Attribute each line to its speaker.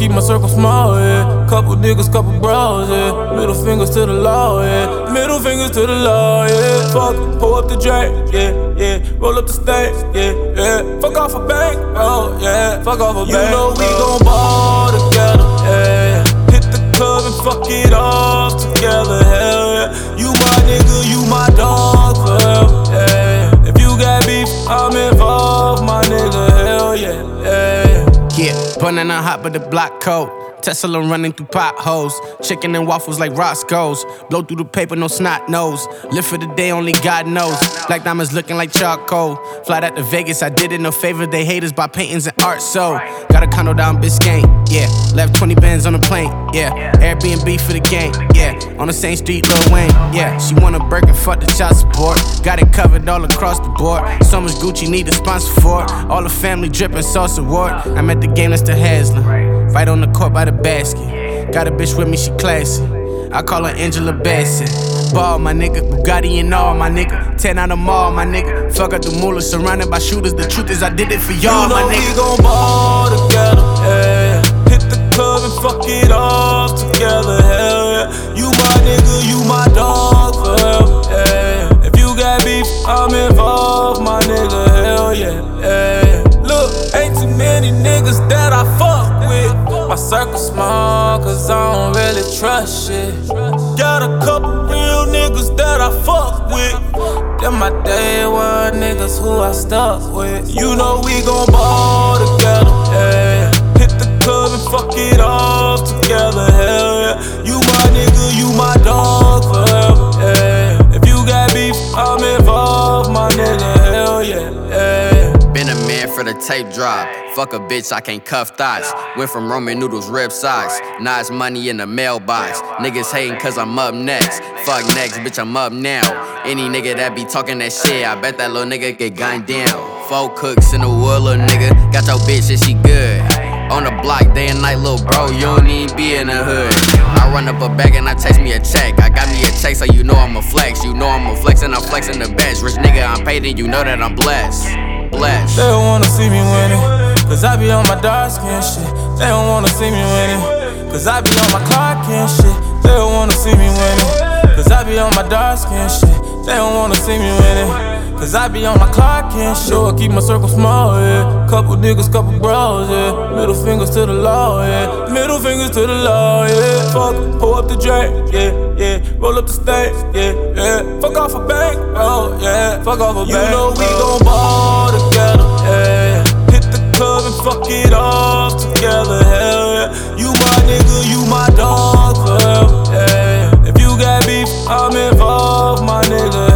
Speaker 1: keep my circle small, yeah. Couple niggas, couple bros, yeah. Middle fingers to the law, yeah. Middle fingers to the law, yeah. Fuck it, pull up the drink, yeah, yeah. Roll up the stank, yeah, yeah. Fuck off a bank, oh, yeah. Fuck off a bank. You know we gon' ball together, yeah. Hit the club and fuck it off together, hell yeah. You my nigga, you my dog forever, yeah. If you got beef, I'm involved, my nigga, hell yeah, yeah.
Speaker 2: Yeah, banana hot but the block cold. Tesla running through potholes. Chicken and waffles like Roscoe's. Blow through the paper, no snot nose. Live for the day, only God knows. Black diamonds looking like charcoal. Flight out to Vegas, I did it no favor. They haters buy paintings and art, so got a condo down Biscayne, yeah. Left 20 bands on the plane, yeah. Airbnb for the gang, yeah. On the same street, Lil Wayne, yeah. She want a Birkin, fuck the child support. Got it covered all across the board. So much Gucci, need a sponsor for it. All the family dripping sauce award. I'm at the game, that's the Haslam. Right on the court by the basket. Got a bitch with me, she classy. I call her Angela Bassett. Ball, my nigga, Bugatti and all, my nigga. 10 out of mall, my nigga. Fuck up the moolah, surrounded by shooters. The truth is I did it for y'all, my nigga.
Speaker 1: You know we gon' ball together, yeah. Hit the club and fuck it off together, hell yeah. You my nigga, you my dog forever, yeah. If you got beef, I'm involved, my nigga, hell yeah, yeah. Look, ain't too many niggas that I fuck with. My circle small, cause I don't really trust shit. Got a couple real niggas that I fuck with. Them my day one niggas who I stuck with. You know we gon' ball together, yeah. Hit the club and fuck it off together, hell yeah. You my nigga, you my dog forever, yeah. If you got beef, I'm involved, my nigga, hell yeah, yeah.
Speaker 3: Been a man for the tape drop. Fuck a bitch, I can't cuff thoughts. Went from Roman noodles, rib socks. Now it's money in the mailbox. Niggas hating cause I'm up next. Fuck next, bitch, I'm up now. Any nigga that be talking that shit, I bet that little nigga get gunned down. 4 cooks in the wood, little nigga. Got your bitch and she good. On the block, day and night, little bro, you don't even be in the hood. I run up a bag and I text me a check. I got me a check, so you know I'm a flex. You know I'm a flex and I'm flexing the best. Rich nigga, I'm paid and you know that I'm blessed. Blessed.
Speaker 1: They don't wanna see me winning, cause I be on my dark skin shit. They don't wanna see me winning, cause I be on my Clark and shit. They don't wanna see me winning, cause I be on my dark skin shit. They don't wanna see me winning, cause I be on my Clark and shit. So I keep my circle small, yeah. Couple niggas, couple bros, yeah. Middle fingers to the law, yeah. Middle fingers to the law, yeah. Fuck it, pull up the drink, yeah, yeah. Roll up the stank, yeah, yeah. Fuck off a bank, oh, yeah. Fuck off a bank. You know we gon' ball together, yeah. Hit the club and fuck it off together, hell yeah. You my nigga, you my dog forever, yeah. If you got beef, I'm involved, my nigga.